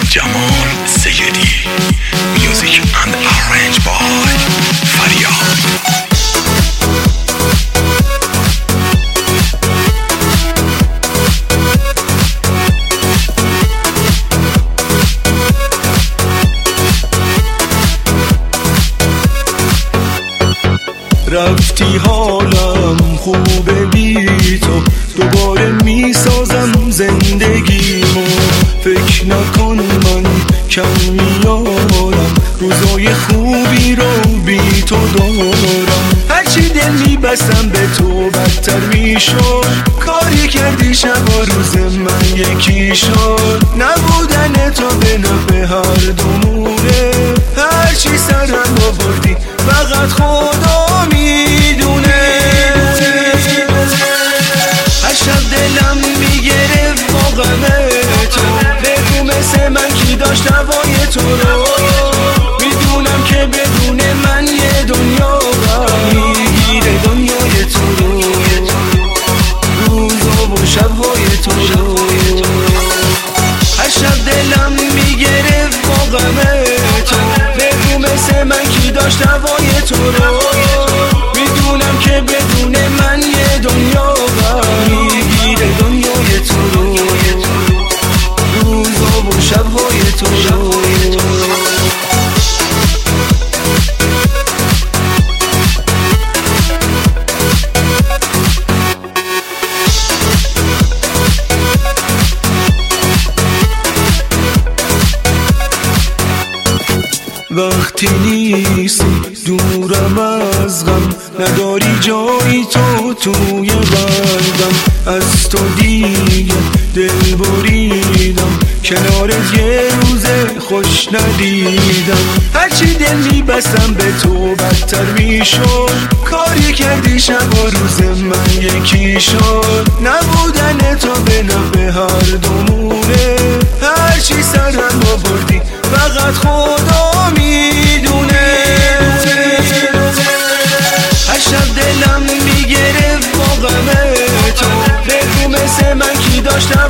Jamal Sayedi. Music and arranged by Faryad. رفتی حالم خوبه بی تو، دوباره میسازم زندگیمو. فکر نکن من کم میارم، روزای خوبی رو بی تو دارم. هرچی دل میبستم به تو بدتر میشد، کاری کردی شب و روز من یکی شد. نبودن تو به نفع هر دومونه، هرچی سرم آوردی فقط خدا میدونه. هر شب دلم میگرفت با غم تو، بگو مثل من کی داشت دوای تو رو. میدونم که بدون من یه دنیا میگیره دنیای تو رو، روزا و شبهای تو رو. هر شب دلم میگرفت با غم تو، بگو مثل من کی داشت دوای تو رو. میدونم که بدون من یه دنیا میگیره دنیای تو رو، روزا و شبهای تو رو. وقتی نیستی دورم از غم، نداری جایی تو توی قلبم. از تو دیگه دل بریدم، کنارت یه روز خوش ندیدم. هرچی دل میبستم به تو بدتر میشد، کاری کردی شب و روز من یکی شد. نبودن تو به نفع هر دومونه، هرچی سرم آوردی فقط خدا میدونه. هر شب دلم میگرفت با غم تو، بگو مثل من کی داشت